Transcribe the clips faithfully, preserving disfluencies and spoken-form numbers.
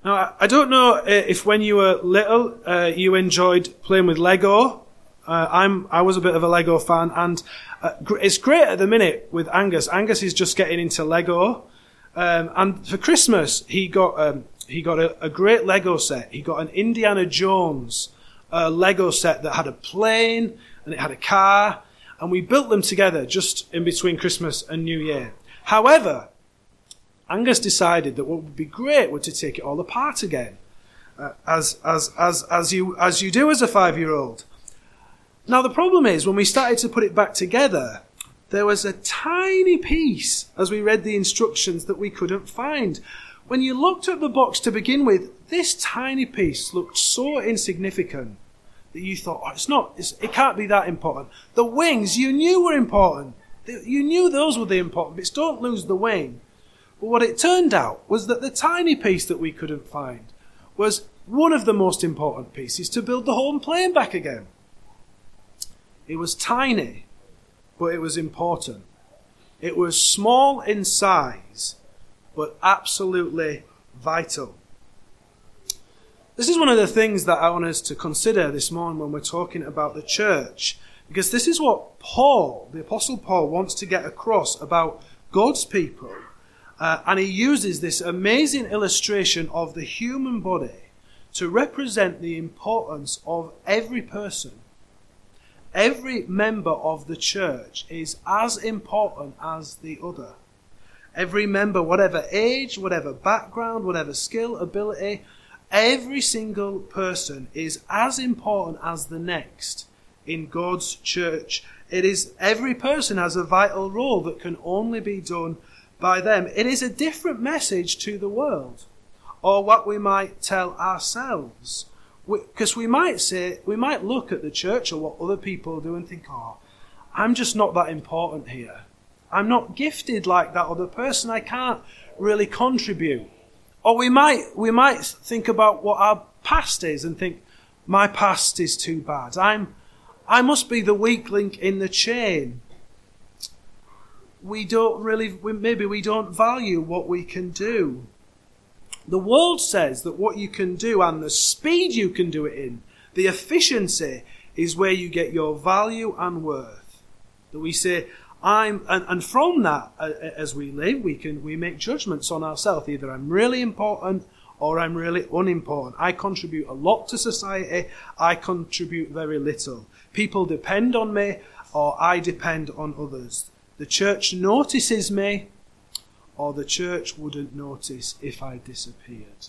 Now, I- I don't know uh, if when you were little, uh, you enjoyed playing with Lego. Uh, I'm, I was a bit of a Lego fan, and uh, gr- it's great at the minute with Angus. Angus is just getting into Lego, um, and for Christmas he got um, he got a, a great Lego set. He got an Indiana Jones uh, Lego set that had a plane and it had a car, and we built them together just in between Christmas and New Year. However, Angus decided that what would be great would to take it all apart again, uh, as as as as you as you do as a five-year-old. Now, the problem is, when we started to put it back together, there was a tiny piece, as we read the instructions, that we couldn't find. When you looked at the box to begin with, this tiny piece looked so insignificant that you thought, oh, it's not, it's, it can't be that important. The wings, you knew were important. You knew those were the important bits. Don't lose the wing. But what it turned out was that the tiny piece that we couldn't find was one of the most important pieces to build the home plane back again. It was tiny, but it was important. It was small in size, but absolutely vital. This is one of the things that I want us to consider this morning when we're talking about the church, because this is what Paul, the Apostle Paul, wants to get across about God's people. Uh, and he uses this amazing illustration of the human body to represent the importance of every person. Every member of the church is as important as the other. Every member, whatever age, whatever background, whatever skill, ability, every single person is as important as the next in God's church. It is, every person has a vital role that can only be done by them. It is a different message to the world, or what we might tell ourselves. Because we, we might say, we might look at the church or what other people do and think, oh, I'm just not that important here. I'm not gifted like that other person. I can't really contribute. Or we might, we might think about what our past is and think, my past is too bad. I'm, I must be the weak link in the chain. We don't really, we, maybe we don't value what we can do. The world says that what you can do and the speed you can do it in, the efficiency, is where you get your value and worth. That we say, I'm, and, and from that, uh, as we live, we can we make judgments on ourselves. Either I'm really important or I'm really unimportant. I contribute a lot to society. I contribute very little. People depend on me, or I depend on others. The church notices me, or the church wouldn't notice if I disappeared.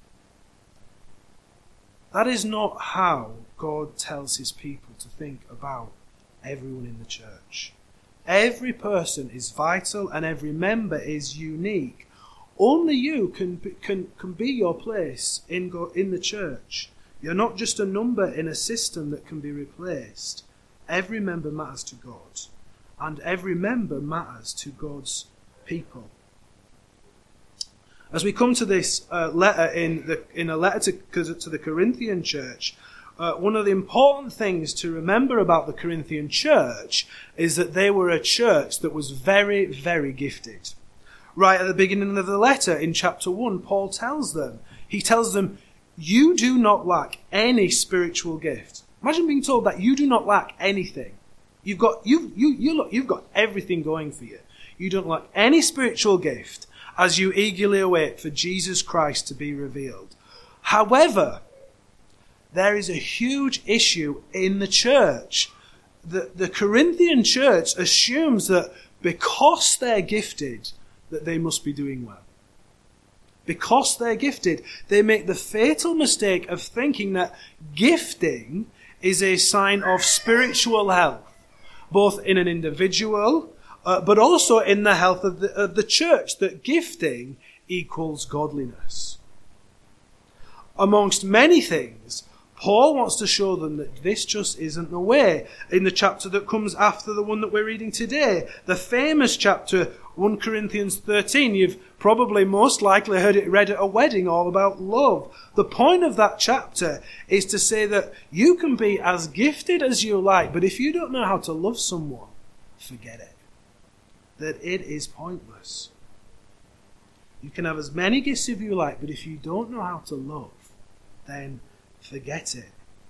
That is not how God tells his people to think about everyone in the church. Every person is vital and every member is unique. Only you can can can be your place in God, in the church. You're not just a number in a system that can be replaced. Every member matters to God, and every member matters to God's people. As we come to this uh, letter in the in a letter to, to the Corinthian church, uh, one of the important things to remember about the Corinthian church is that they were a church that was very, very gifted. Right at the beginning of the letter, in chapter one, Paul tells them, he tells them, you do not lack any spiritual gift. Imagine being told that you do not lack anything. You've got you you you look, you've got everything going for you. You don't lack any spiritual gift, as you eagerly await for Jesus Christ to be revealed. However, there is a huge issue in the church. The, the Corinthian church assumes that because they're gifted, that they must be doing well. Because they're gifted, they make the fatal mistake of thinking that gifting is a sign of spiritual health, both in an individual, Uh, but also in the health of the, of the church, that gifting equals godliness. Amongst many things, Paul wants to show them that this just isn't the way. In the chapter that comes after the one that we're reading today, the famous chapter, First Corinthians thirteen, you've probably most likely heard it read at a wedding, all about love. The point of that chapter is to say that you can be as gifted as you like, but if you don't know how to love someone, forget it. That it is pointless. You can have as many gifts as you like, but if you don't know how to love, then forget it.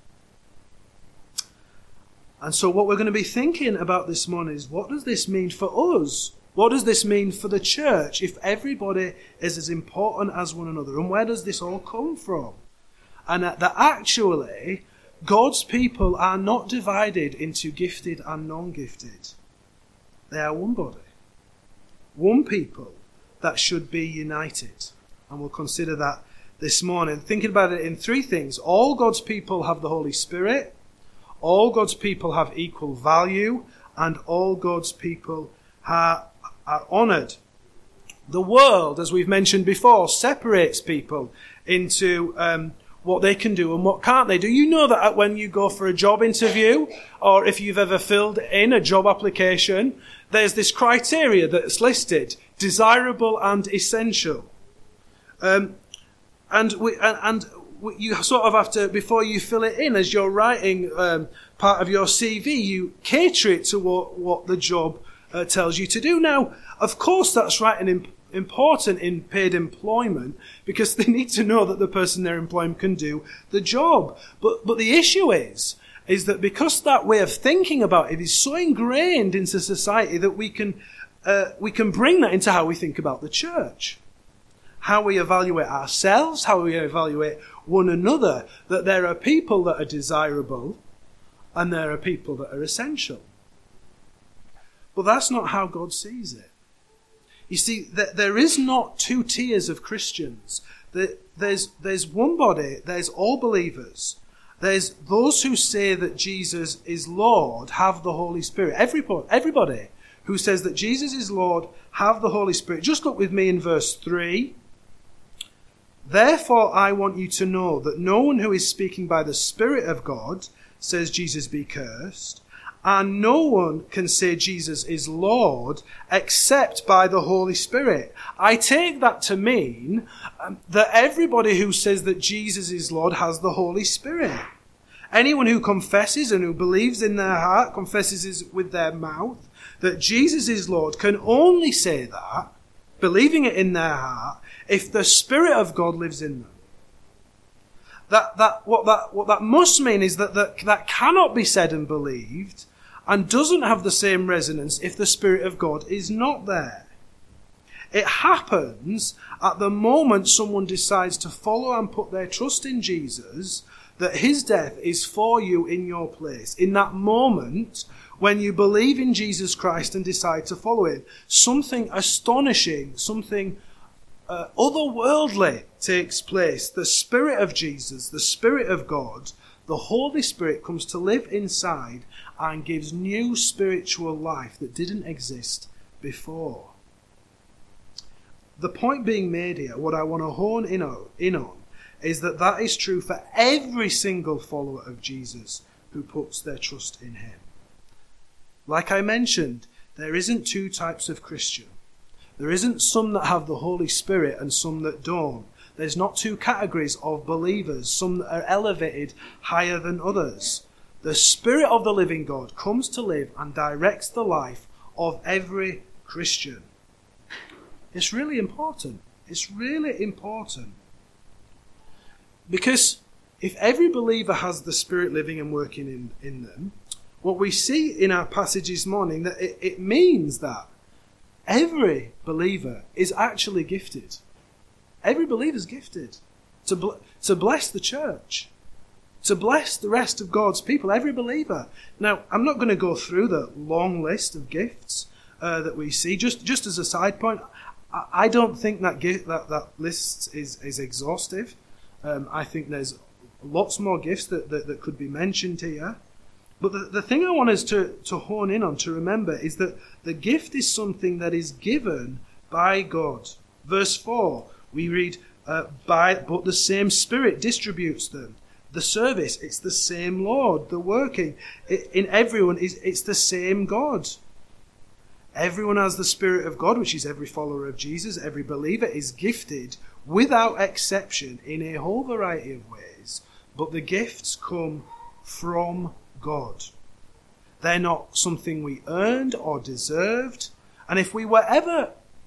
And so what we're going to be thinking about this morning is, what does this mean for us? What does this mean for the church if everybody is as important as one another? And where does this all come from? And that actually, God's people are not divided into gifted and non-gifted. They are one body. One people that should be united. And we'll consider that this morning. Thinking about it in three things. All God's people have the Holy Spirit. All God's people have equal value. And all God's people are, are honoured. The world, as we've mentioned before, separates people into um, what they can do and what can't they do. You know that when you go for a job interview, or if you've ever filled in a job application, there's this criteria that's listed: desirable and essential. Um, and we, and, and we, you sort of have to, before you fill it in, as you're writing um, part of your C V, you cater it to what, what the job uh, tells you to do. Now, of course, that's right and imp- important in paid employment, because they need to know that the person they're employing can do the job. But but the issue is, is that because that way of thinking about it is so ingrained into society that we can uh, we can bring that into how we think about the church, how we evaluate ourselves, how we evaluate one another, that there are people that are desirable and there are people that are essential. But that's not how God sees it. You see, there is not two tiers of Christians. There's, there's one body, there's all believers. There's those who say that Jesus is Lord, have the Holy Spirit. Everybody, everybody who says that Jesus is Lord, have the Holy Spirit. Just look with me in verse three. Therefore I want you to know that no one who is speaking by the Spirit of God says Jesus be cursed. And no one can say Jesus is Lord except by the Holy Spirit. I take that to mean um, that everybody who says that Jesus is Lord has the Holy Spirit. Anyone who confesses and who believes in their heart, confesses with their mouth, that Jesus is Lord, can only say that, believing it in their heart, if the Spirit of God lives in them. That, that, what, that, what that must mean is that, that that cannot be said and believed and doesn't have the same resonance if the Spirit of God is not there. It happens at the moment someone decides to follow and put their trust in Jesus, that his death is for you in your place. In that moment, when you believe in Jesus Christ and decide to follow him, something astonishing, something uh, otherworldly takes place. The Spirit of Jesus, the Spirit of God, the Holy Spirit comes to live inside and gives new spiritual life that didn't exist before. The point being made here, what I want to hone in on, in on, is that that is true for every single follower of Jesus who puts their trust in him. Like I mentioned, there isn't two types of Christian. There isn't some that have the Holy Spirit and some that don't. There's not two categories of believers, some that are elevated higher than others. The Spirit of the living God comes to live and directs the life of every Christian. It's really important. It's really important. Because if every believer has the Spirit living and working in, in them, what we see in our passage this morning, that it, it means that every believer is actually gifted. Every believer is gifted to, bl- to bless the church, to bless the rest of God's people, every believer. Now, I'm not going to go through the long list of gifts uh, that we see. Just just as a side point, I, I don't think that, gift, that that list is, is exhaustive. Um, I think there's lots more gifts that, that, that could be mentioned here. But the, the thing I want us to, to hone in on, to remember, is that the gift is something that is given by God. Verse four, we read, uh, by but the same Spirit distributes them. The service, it's the same Lord. The working, it, in everyone, is it's the same God. Everyone has the Spirit of God, which is every follower of Jesus. Every believer is gifted, without exception, in a whole variety of ways. But the gifts come from God. They're not something we earned or deserved. And if we were ever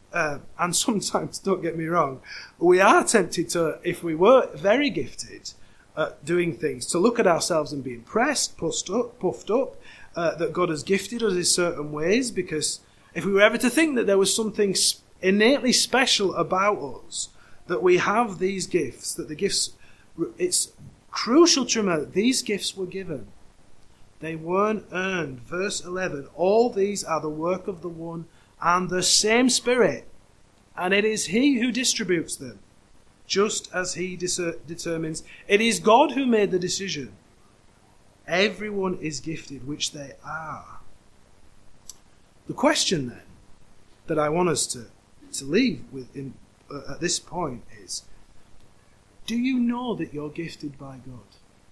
uh, and sometimes, don't get me wrong, we are tempted to, if we were very gifted at doing things, to look at ourselves and be impressed, puffed up, puffed up uh, that God has gifted us in certain ways, because if we were ever to think that there was something innately special about us, that we have these gifts, that the gifts, it's crucial to remember that these gifts were given. They weren't earned. Verse eleven, all these are the work of the one and the same Spirit, and it is He who distributes them, just as He dis- determines. It is God who made the decision. Everyone is gifted, which they are. The question then that I want us to, to leave with in, uh, at this point is, do you know that you're gifted by God?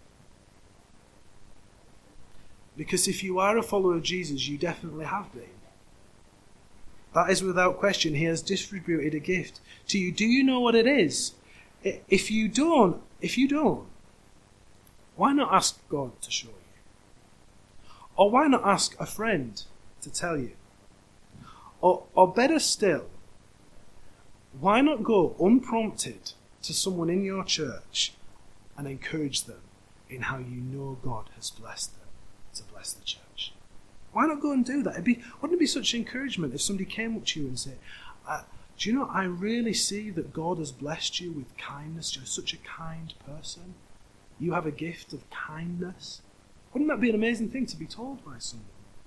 Because if you are a follower of Jesus, you definitely have been. That is without question. He has distributed a gift to you. Do you know what it is? If you don't, if you don't, why not ask God to show you? Or why not ask a friend to tell you? Or, or better still, why not go unprompted to someone in your church and encourage them in how you know God has blessed them to bless the church? Why not go and do that? It'd be, wouldn't it be such encouragement if somebody came up to you and said, uh, do you know, I really see that God has blessed you with kindness. You're such a kind person. You have a gift of kindness. Wouldn't that be an amazing thing to be told by someone?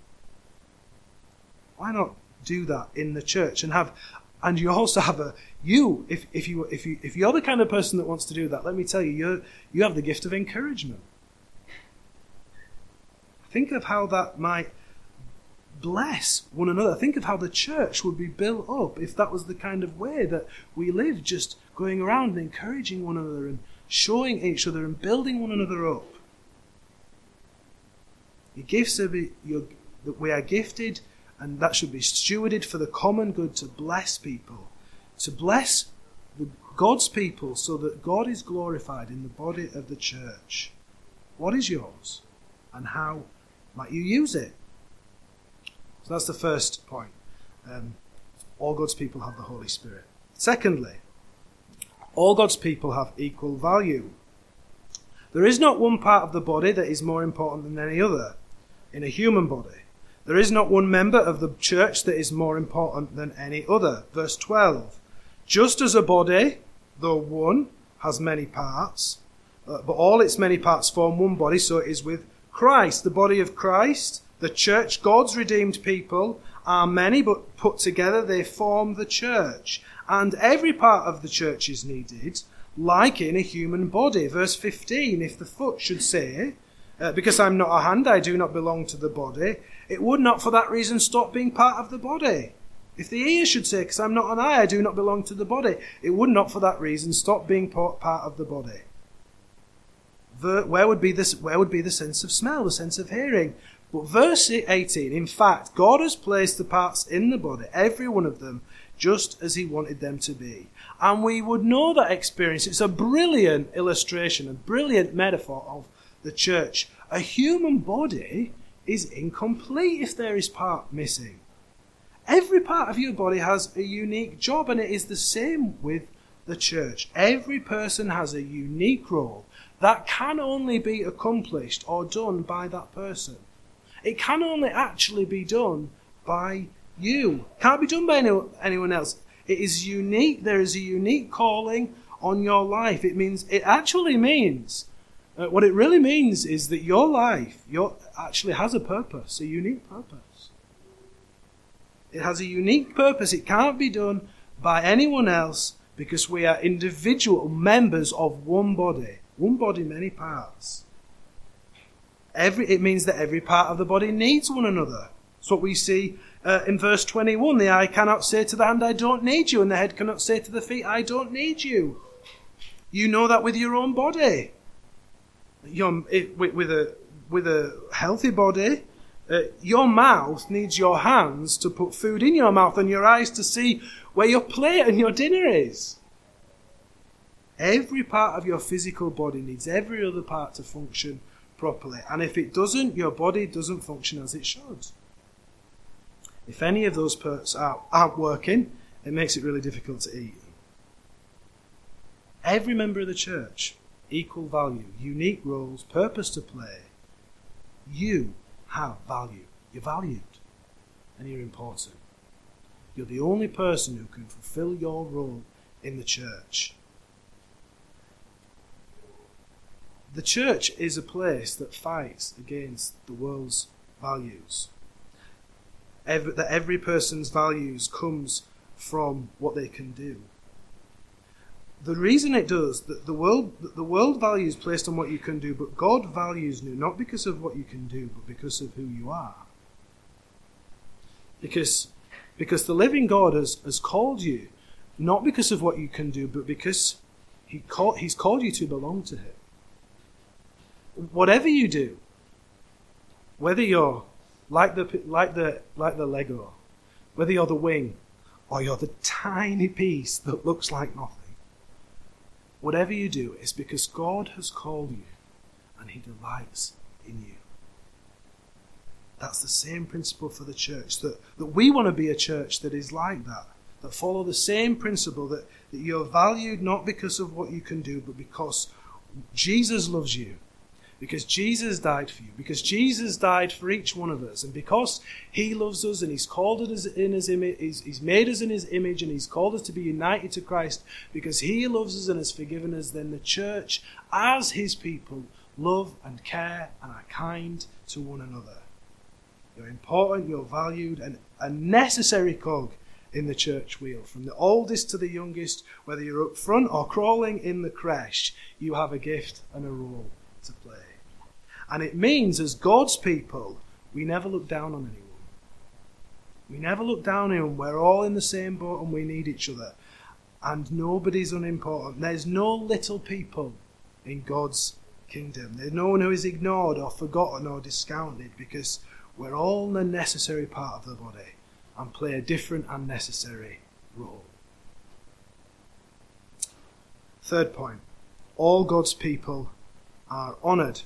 Why not do that in the church and have, and you also have a, you, if, if you, if you, if you're the kind of person that wants to do that, let me tell you, you you have the gift of encouragement. Think of how that might bless one another. Think of how the church would be built up if that was the kind of way that we live, just going around and encouraging one another and showing each other and building one another up. Your gifts are be, your, that we are gifted, and that should be stewarded for the common good, to bless people, to bless the, God's people, so that God is glorified in the body of the church. What is yours, and how might you use it? So that's the first point. Um, all God's people have the Holy Spirit. Secondly, all God's people have equal value. There is not one part of the body that is more important than any other in a human body. There is not one member of the church that is more important than any other. Verse twelve, just as a body, though one, has many parts, uh, but all its many parts form one body, so it is with Christ. The body of Christ, the church, God's redeemed people, are many, but put together they form the church. And every part of the church is needed, like in a human body. Verse fifteen, if the foot should say, uh, because I'm not a hand, I do not belong to the body, it would not for that reason stop being part of the body. If the ear should say, because I'm not an eye, I do not belong to the body, it would not for that reason stop being part of the body. Where would be this? Where would be the sense of smell, the sense of hearing? But verse eighteen, in fact, God has placed the parts in the body, every one of them, just as he wanted them to be. And we would know that experience. It's a brilliant illustration, a brilliant metaphor of the church. A human body is incomplete if there is part missing. Every part of your body has a unique job, and it is the same with the church. Every person has a unique role that can only be accomplished or done by that person. It can only actually be done by you. Can't be done by any, anyone else. It is unique. There is a unique calling on your life. It means, it actually means, uh, what it really means is that your life your, actually has a purpose, a unique purpose. It has a unique purpose. It can't be done by anyone else because we are individual members of one body. One body, many parts. Every, it means that every part of the body needs one another. That's what we see uh, in verse twenty-one. The eye cannot say to the hand, I don't need you. And the head cannot say to the feet, I don't need you. You know that with your own body. Your, it, with, with, a, with a healthy body, uh, your mouth needs your hands to put food in your mouth and your eyes to see where your plate and your dinner is. Every part of your physical body needs every other part to function properly. And if it doesn't, your body doesn't function as it should. If any of those parts are, aren't working, it makes it really difficult to eat. Every member of the church, equal value, unique roles, purpose to play. You have value. You're valued. And you're important. You're the only person who can fulfill your role in the church. The church is a place that fights against the world's values. Every, that every person's values comes from what they can do. The reason it does, that the world that the world values placed on what you can do, but God values you not because of what you can do, but because of who you are. Because, because the living God has, has called you, not because of what you can do, but because he call, He's called you to belong to Him. Whatever you do, whether you're like the like the like the Lego, whether you're the wing, or you're the tiny piece that looks like nothing. Whatever you do, it's because God has called you and He delights in you. That's the same principle for the church, that, that we want to be a church that is like that, that follow the same principle, that, that you're valued not because of what you can do, but because Jesus loves you. Because Jesus died for you. Because Jesus died for each one of us. And because He loves us and He's called us in His image, he's, he's made us in His image and He's called us to be united to Christ, because He loves us and has forgiven us, then the church, as His people, love and care and are kind to one another. You're important, you're valued, and a necessary cog in the church wheel. From the oldest to the youngest, whether you're up front or crawling in the creche, you have a gift and a role to play. And it means, as God's people, we never look down on anyone. We never look down on anyone. We're all in the same boat and we need each other. And nobody's unimportant. There's no little people in God's kingdom. There's no one who is ignored or forgotten or discounted, because we're all a necessary part of the body and play a different and necessary role. Third point. All God's people are honoured.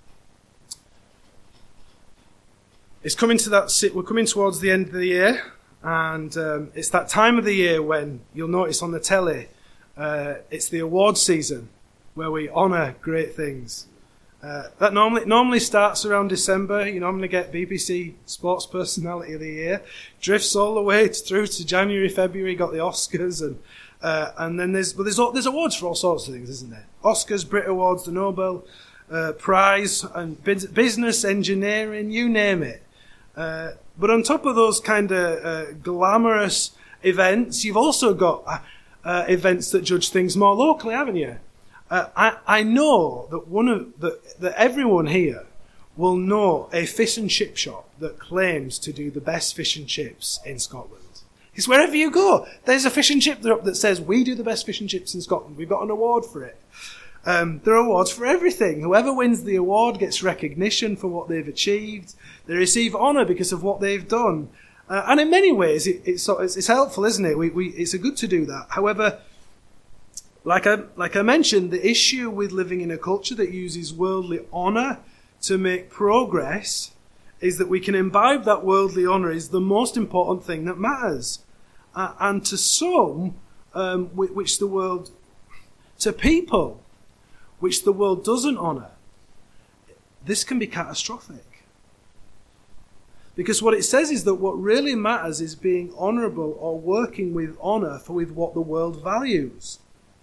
It's coming to that. We're coming towards the end of the year, and um, it's that time of the year when you'll notice on the telly, uh, it's the awards season where we honour great things. Uh, that normally normally starts around December. You normally get B B C Sports Personality of the Year, drifts all the way through to January, February. Got the Oscars, and uh, and then there's but there's there's awards for all sorts of things, isn't there? Oscars, Brit Awards, the Nobel uh, Prize, and business, engineering, you name it. Uh, but on top of those kind of uh, glamorous events, you've also got uh, uh, events that judge things more locally, haven't you? Uh, I, I know that one of the, that everyone here will know a fish and chip shop that claims to do the best fish and chips in Scotland. It's wherever you go, there's a fish and chip up that says we do the best fish and chips in Scotland. We've got an award for it. Um, there are awards for everything. Whoever wins the award gets recognition for what they've achieved. They receive honour because of what they've done. Uh, and in many ways, it, it's, it's, it's helpful, isn't it? We, we, it's good to do that. However, like I, like I mentioned, the issue with living in a culture that uses worldly honour to make progress is that we can imbibe that worldly honour is the most important thing that matters. Uh, and to some, um, which the world, to people, which the world doesn't honour, this can be catastrophic. Because what it says is that what really matters is being honourable or working with honour for with what the world values.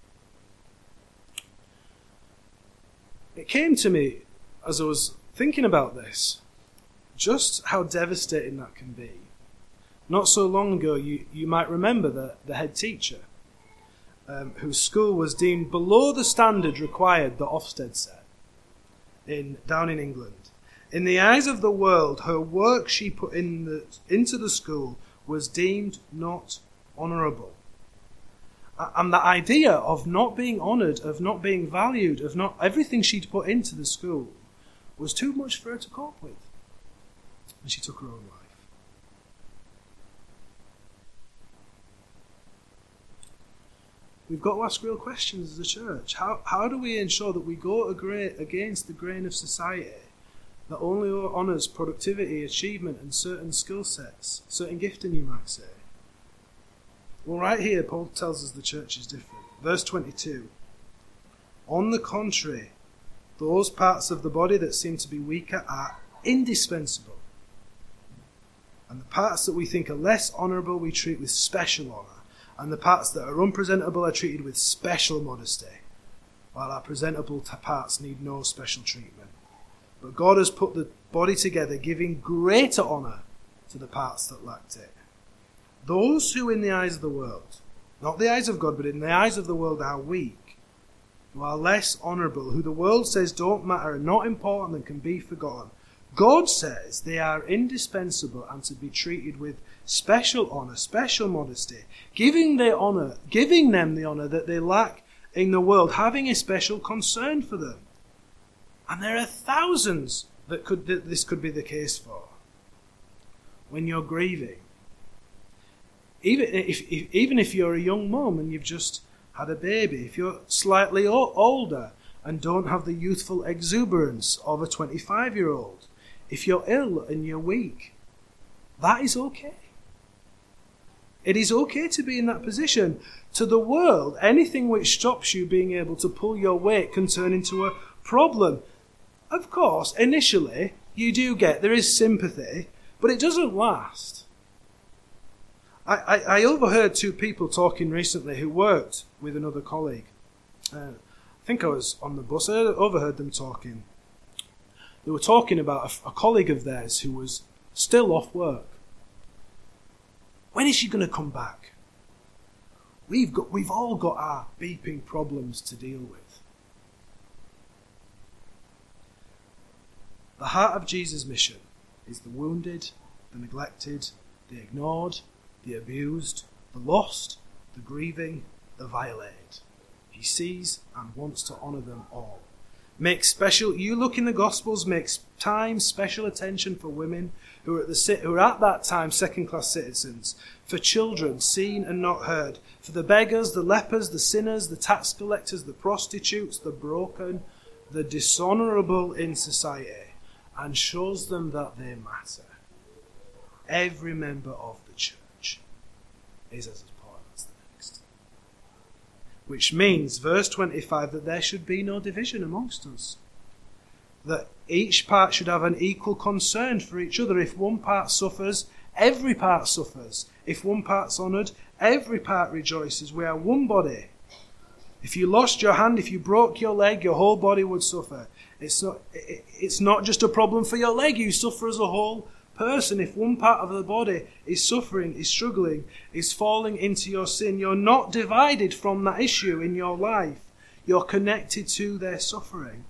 It came to me as I was thinking about this, just how devastating that can be. Not so long ago, you, you might remember the, the head teacher, Um, whose school was deemed below the standard required that Ofsted set in down in England. In the eyes of the world, her work she put in the, into the school was deemed not honourable. And the idea of not being honoured, of not being valued, of not everything she'd put into the school was too much for her to cope with. And she took her own life. We've got to ask real questions as a church. How how do we ensure that we go against the grain of society that only honours productivity, achievement and certain skill sets, certain gifting you might say? Well, right here, Paul tells us the church is different. Verse twenty-two. On the contrary, those parts of the body that seem to be weaker are indispensable. And the parts that we think are less honourable we treat with special honour. And the parts that are unpresentable are treated with special modesty, while our presentable parts need no special treatment. But God has put the body together, giving greater honour to the parts that lacked it. Those who in the eyes of the world, not the eyes of God, but in the eyes of the world are weak, who are less honourable, who the world says don't matter, are not important and can be forgotten, God says they are indispensable and to be treated with special honour, special modesty, giving their honour, giving them the honour that they lack in the world, having a special concern for them. And there are thousands that could that this could be the case for. When you're grieving, even if, if even if you're a young mum and you've just had a baby, if you're slightly o- older and don't have the youthful exuberance of a twenty-five-year-old, if you're ill and you're weak, that is okay. It is okay to be in that position. To the world, anything which stops you being able to pull your weight can turn into a problem. Of course, initially, you do get, there is sympathy, but it doesn't last. I, I, I overheard two people talking recently who worked with another colleague. Uh, I think I was on the bus. I overheard them talking. They were talking about a, a colleague of theirs who was still off work. When is she going to come back? We've got, we've all got our beeping problems to deal with. The heart of Jesus' mission is the wounded, the neglected, the ignored, the abused, the lost, the grieving, the violated. He sees and wants to honour them all. Make special, you look in the Gospels, makes time, special attention for women who are at the who are at that time second-class citizens, for children seen and not heard, for the beggars, the lepers, the sinners, the tax collectors, the prostitutes, the broken, the dishonourable in society, and shows them that they matter. Every member of the church is as important as the next. Which means, verse twenty-five, that there should be no division amongst us. That each part should have an equal concern for each other. If one part suffers, every part suffers. If one part's honoured, every part rejoices. We are one body. If you lost your hand, if you broke your leg, your whole body would suffer. It's not, it's not just a problem for your leg. You suffer as a whole person. If one part of the body is suffering, is struggling, is falling into your sin, you're not divided from that issue in your life. You're connected to their suffering.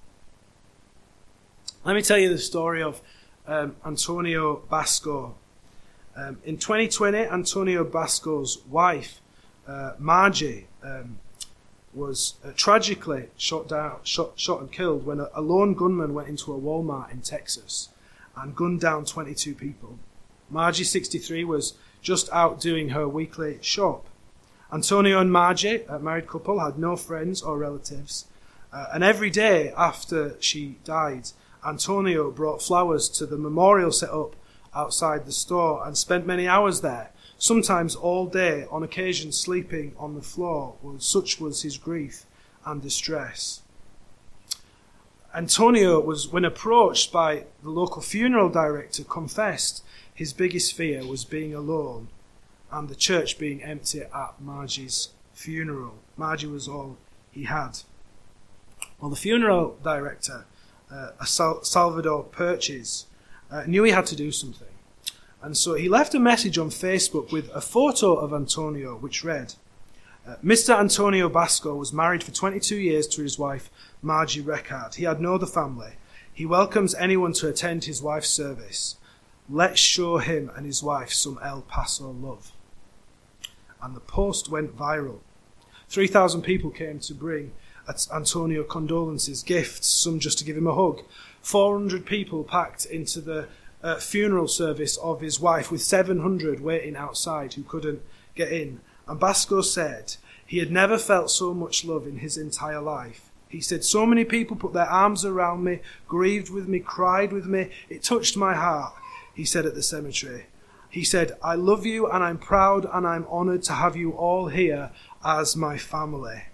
Let me tell you the story of um, Antonio Basco. Um, in twenty twenty, Antonio Basco's wife, uh, Margie, um, was uh, tragically shot down, shot, shot and killed when a, a lone gunman went into a Walmart in Texas and gunned down twenty-two people. Margie, sixty-three, was just out doing her weekly shop. Antonio and Margie, a married couple, had no friends or relatives. Uh, and every day after she died, Antonio brought flowers to the memorial set up outside the store and spent many hours there, sometimes all day, on occasion sleeping on the floor. Well, such was his grief and distress. Antonio was, when approached by the local funeral director, confessed his biggest fear was being alone and the church being empty at Margie's funeral. Margie was all he had. Well, the funeral director, uh, Sal- Salvador Purchase, uh, knew he had to do something. And so he left a message on Facebook with a photo of Antonio, which read, uh, Mister Antonio Basco was married for twenty-two years to his wife, Margie Recard. He had no other family. He welcomes anyone to attend his wife's service. Let's show him and his wife some El Paso love. And the post went viral. three thousand people came to bring Antonio condolences, gifts, some just to give him a hug. four hundred people packed into the uh, funeral service of his wife, with seven hundred waiting outside who couldn't get in. And Basco said he had never felt so much love in his entire life. He said, so many people put their arms around me, grieved with me, cried with me. It touched my heart, he said at the cemetery. He said, I love you and I'm proud and I'm honoured to have you all here as my family.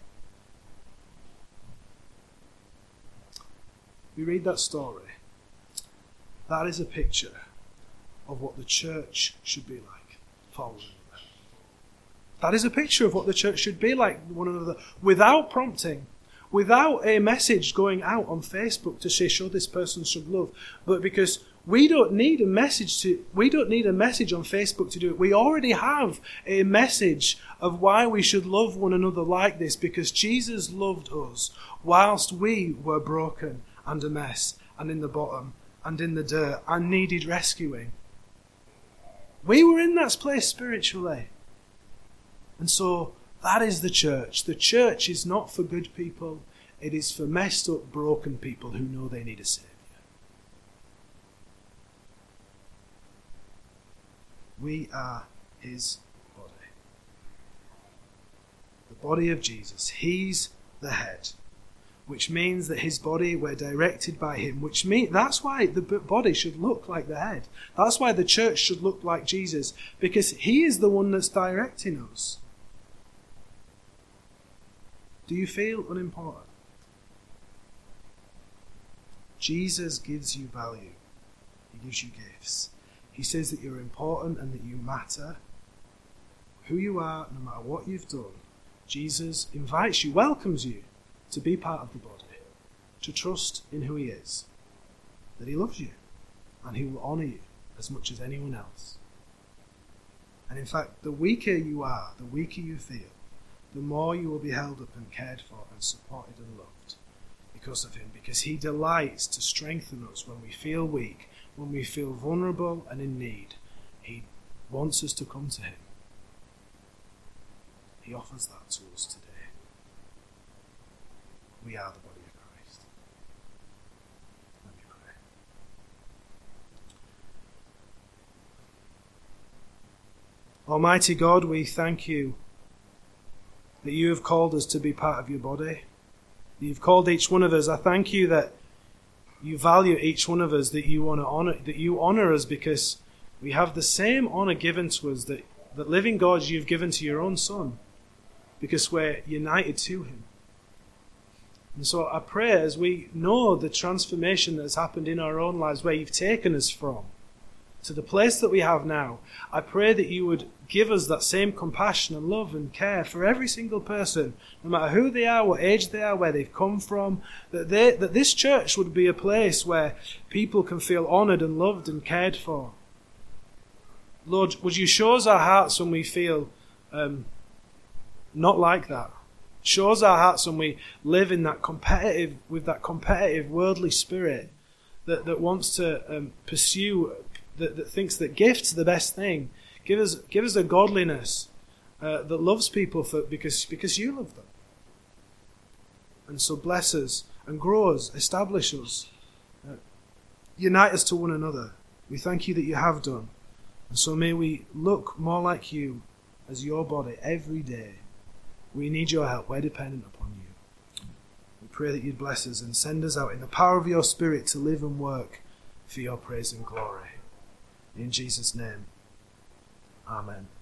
We read that story. That is a picture of what the church should be like for one another. That is a picture of what the church should be like for one another, without prompting, without a message going out on Facebook to say, show this person some love, but because we don't need a message to, we don't need a message on Facebook to do it. We already have a message of why we should love one another like this, because Jesus loved us whilst we were broken and a mess and in the bottom and in the dirt and needed rescuing. We were in that place spiritually. And so that is the church. The church is not for good people. It is for messed up, broken people who know they need a Saviour. We are his body. The body of Jesus. He's the head. Which means that his body, we're directed by him. Which means that's why the body should look like the head. That's why the church should look like Jesus. Because he is the one that's directing us. Do you feel unimportant? Jesus gives you value. He gives you gifts. He says that you're important and that you matter. Who you are, no matter what you've done, Jesus invites you, welcomes you to be part of the body, to trust in who he is, that he loves you, and he will honour you as much as anyone else. And in fact, the weaker you are, the weaker you feel, the more you will be held up and cared for and supported and loved because of him, because he delights to strengthen us when we feel weak, when we feel vulnerable and in need. He wants us to come to him. He offers that to us today. We are the body of Christ. Let me pray. Almighty God, we thank you that you have called us to be part of your body. You've called each one of us. I thank you that you value each one of us, that you want to honor, that you honor us because we have the same honor given to us that, that living God you've given to your own Son, because we're united to him. And so I pray, as we know the transformation that's happened in our own lives, where you've taken us from to the place that we have now, I pray that you would give us that same compassion and love and care for every single person, no matter who they are, what age they are, where they've come from, that they, that this church would be a place where people can feel honoured and loved and cared for. Lord, would you show us our hearts when we feel um, not like that? Show us our hearts when we live in that competitive, with that competitive worldly spirit that, that wants to um, pursue, that, that thinks that gifts are the best thing. Give us, give us a godliness uh, that loves people for because because you love them. And so bless us and grow us, establish us, uh, unite us to one another. We thank you that you have done. And so may we look more like you as your body every day. We need your help. We're dependent upon you. We pray that you'd bless us and send us out in the power of your Spirit to live and work for your praise and glory. In Jesus' name, amen.